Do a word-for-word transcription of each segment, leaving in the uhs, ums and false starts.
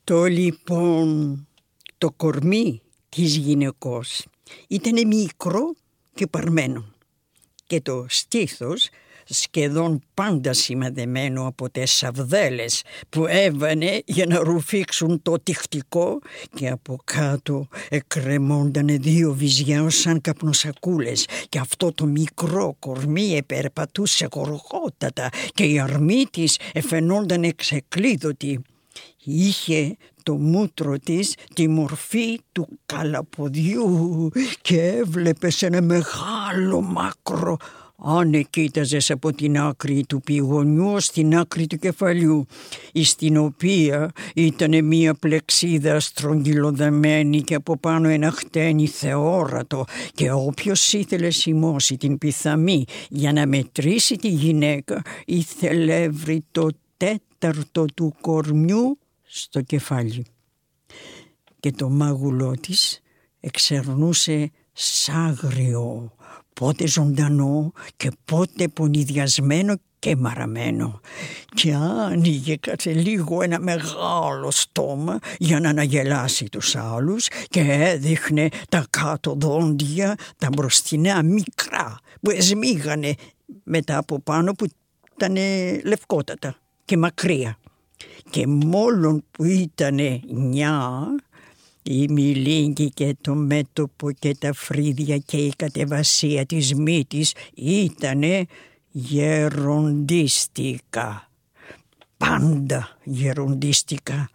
Το λοιπόν το κορμί της γυναικός ήταν μικρό και παρμένο και το στήθος σχεδόν πάντα σημαδεμένο από τις σαβδέλες που έβανε για να ρουφήξουν το τυχτικό και από κάτω εκκρεμόντανε δύο βυζιά σαν καπνοσακούλες και αυτό το μικρό κορμί επερπατούσε γοργότατα και η αρμή της εφαινόντανε ξεκλείδωτη. Είχε το μούτρο της τη μορφή του καλαποδιού και έβλεπες ένα μεγάλο μάκρο αν κοίταζες από την άκρη του πηγονιού στην άκρη του κεφαλιού, στην οποία ήταν μία πλεξίδα στρογγυλοδεμένη και από πάνω ένα χτένι θεόρατο και όποιος ήθελε σημώσει την πιθαμή για να μετρήσει τη γυναίκα ήθελε βρει το τέταρτο του κορμιού στο κεφάλι. Και το μάγουλό της εξερνούσε σάγριο, πότε ζωντανό και πότε πονηδιασμένο και μαραμένο, και άνοιγε κάθε λίγο ένα μεγάλο στόμα για να αναγελάσει τους άλλους και έδειχνε τα κάτω δόντια, τα μπροστινά μικρά που εσμίγανε μετά από πάνω που ήταν λευκότατα και μακριά, και μόλον που ήτανε νιά, η μιλίγκη και το μέτωπο και τα φρύδια και η κατεβασία της μύτης ήτανε γεροντίστικα. Πάντα γεροντίστικα.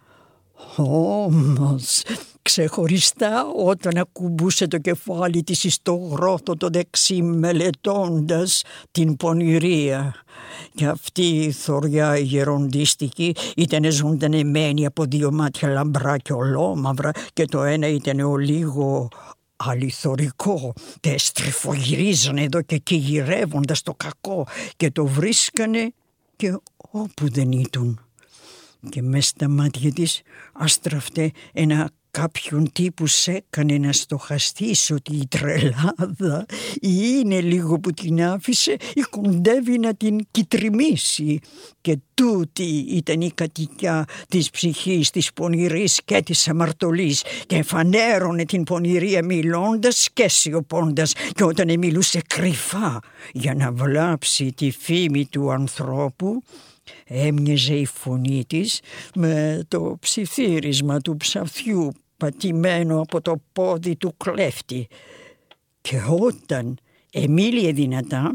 Όμως ξεχωριστά όταν ακουμπούσε το κεφάλι της στο γρόθο το δεξί μελετώντας την πονηρία. Και αυτή η θωριά η γεροντίστικη ήταν ζωντανεμένη από δύο μάτια λαμπρά και ολόμαυρα και το ένα ήταν ο λίγο αληθωρικό και στριφογυρίζανε εδώ και εκεί γυρεύοντας το κακό και το βρίσκανε και όπου δεν ήτουν. Και μες στα μάτια της άστραφτε ένα κάποιον τύπου έκανε να στοχαστείς ότι η τρελάδα είναι λίγο που την άφησε ή κοντεύει να την κυτριμήσει, και τούτη ήταν η κατοικιά της ψυχής της πονηρής και της αμαρτωλής και φανέρωνε την πονηρία μιλώντας και σιωπώντας, και όταν μιλούσε κρυφά για να βλάψει τη φήμη του ανθρώπου έμοιαζε η φωνή της με το ψιθύρισμα του ψαθιού πατημένο από το πόδι του κλέφτη, και όταν εμίλιε δυνατά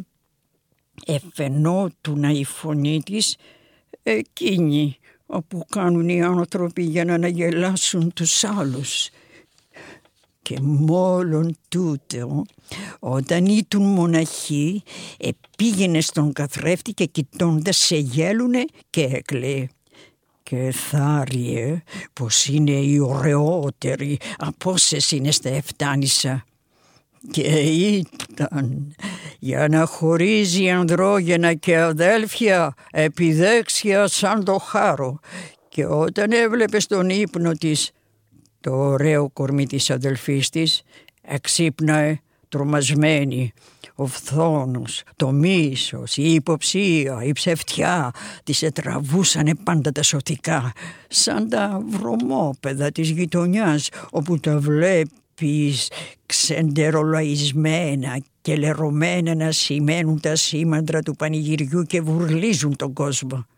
εφαινότουνα η φωνή της εκείνη όπου κάνουν οι άνθρωποι για να αναγελάσουν τους άλλους. Και μόλον τούτο, όταν ήτουν μοναχοί, επήγαινε στον καθρέφτη και κοιτώντας σε γέλουνε και έκλαιε. Και θάριε πως είναι η ωραιότερη από όσες είναι στα Εφτάνησα. Και ήταν για να χωρίζει ανδρόγενα και αδέλφια επιδέξια σαν το χάρο. Και όταν έβλεπε στον ύπνο της το ωραίο κορμί της αδελφής της, εξύπναε τρομασμένη. Ο φθόνος, το μίσος, η υποψία, η ψευτιά της ετραβούσανε πάντα τα σωτικά, σαν τα βρωμόπεδα της γειτονιάς όπου τα βλέπεις ξεντερολαϊσμένα και λερωμένα να σημαίνουν τα σήμαντρα του πανηγυριού και βουρλίζουν τον κόσμο.